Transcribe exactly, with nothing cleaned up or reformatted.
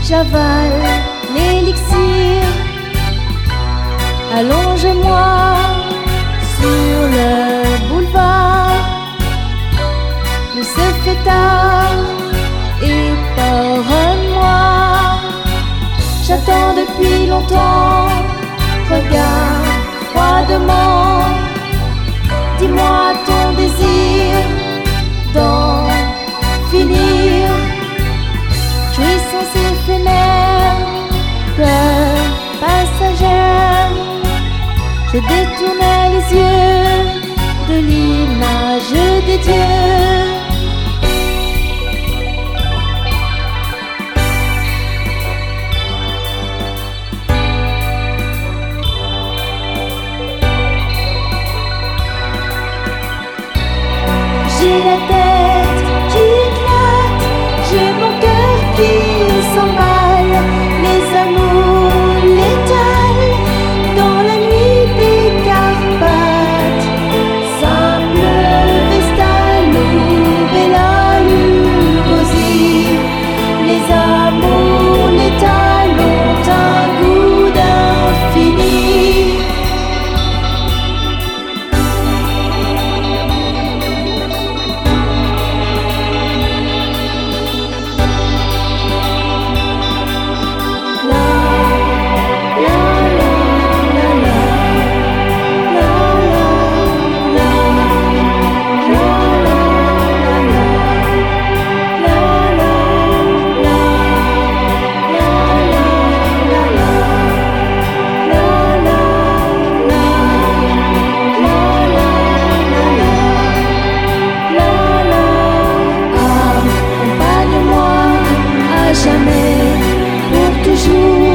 j'avale l'élixir. Allonge-moi sur le boulevard. Il se fait tard et parle-moi. J'attends depuis longtemps. Regarde froidement. Dis-moi ton désir d'en finir. Jouissance éphémère, peur passagère. Je détournais les yeux de l'image des dieux. J'ai la tête qui éclate, j'ai mon cœur qui s'emballe. Les amours létales dans la nuit des Carpates. Simple Vestale ou Bella Lugosi. Les amours létales ont un goût d'infini. Jamais, pour toujours.